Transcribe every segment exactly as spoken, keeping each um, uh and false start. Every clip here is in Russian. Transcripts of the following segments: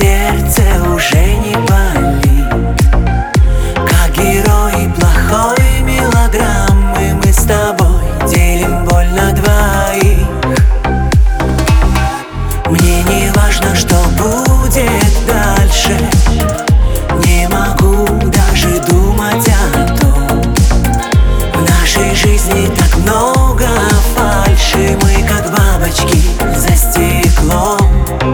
сердце уже не болит. Как герои плохой мелодрамы, мы с тобой делим боль на двоих. Мне не важно, что будет дальше, не могу даже думать о том. В нашей жизни так много фальши, мы как бабочки за стеклом.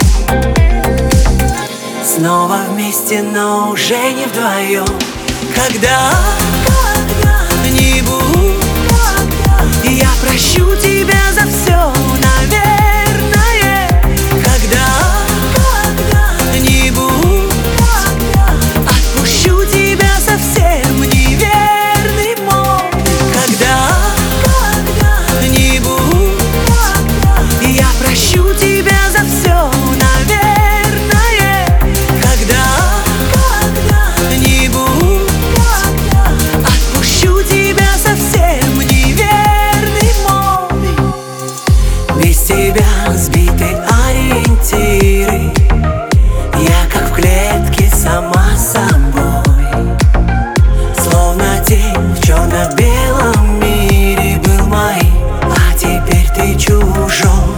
Снова вместе, но уже не вдвоем. Когда-нибудь я прощу тебя за все, наверное. Когда-нибудь отпущу тебя совсем неверный мой. Когда-нибудь я прощу тебя за все, наверное. Когда-нибудь отпущу тебя совсем неверный мой. Без тебя сбиты ориентиры, я как в клетке сама собой. Словно тень в черно-белом мире был моим, а теперь ты чужой.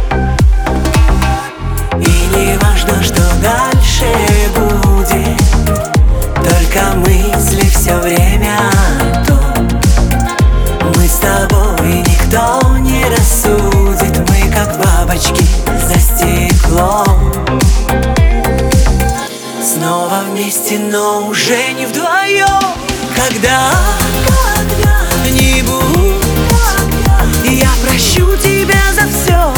И не важно, что дальше будет, только мысли все время о том. Мы с тобой никто не рассудит, мы как бабочки за стеклом. Снова вместе, но уже не вдвоем. Когда-нибудь я прощу тебя за все,